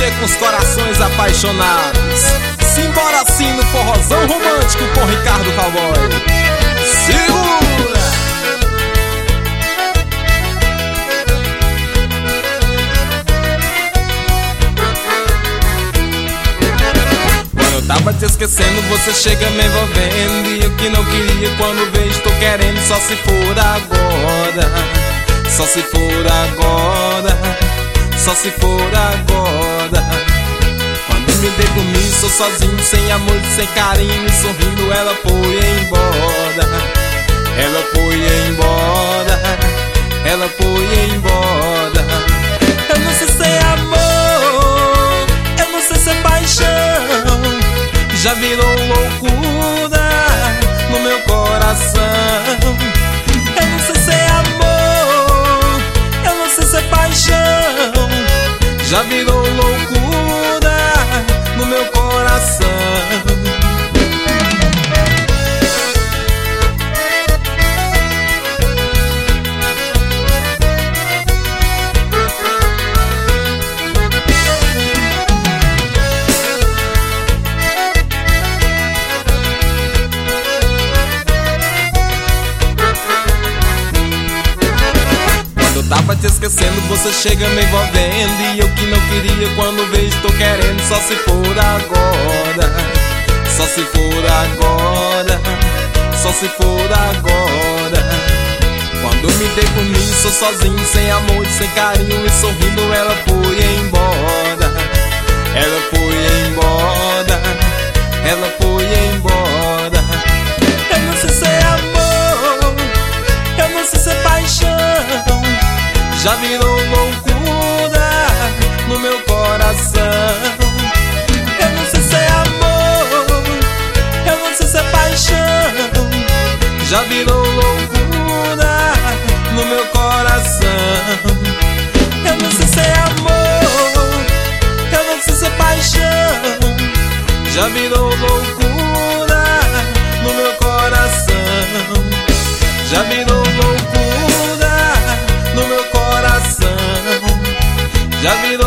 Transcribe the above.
mexer com os corações apaixonados. Simbora assim no forrozão romântico com Ricardo Cowboy. Segura! Quando eu tava te esquecendo, você chega me envolvendo. E eu que não queria, quando vejo tô querendo. Só se for agora, só se for agora, só se for agora. Quando me dei por mim, sou sozinho, sem amor, sem carinho. E sorrindo ela foi embora, ela foi embora, ela foi embora. Eu não sei se é amor, eu não sei se é paixão. Já virou loucura no meu coração. Eu não sei se é amor, eu não sei se é paixão. Já virou loucura no meu coração. Tava te esquecendo, você chega me envolvendo. E eu que não queria, quando vejo tô querendo. Só se for agora, só se for agora, só se for agora. Quando me dei por mim, sou sozinho, sem amor, sem carinho. E sorrindo ela foi embora, ela foi embora, ela foi embora. Eu não sei se é amor, eu não sei se é paixão. Já virou loucura no meu coração. Eu não sei se é amor, eu não sei se é paixão. Já virou loucura no meu coração. Eu não sei se é amor, eu não sei se é paixão. Já virou loucura no meu coração. Já virou loucura no meu coração. Já virou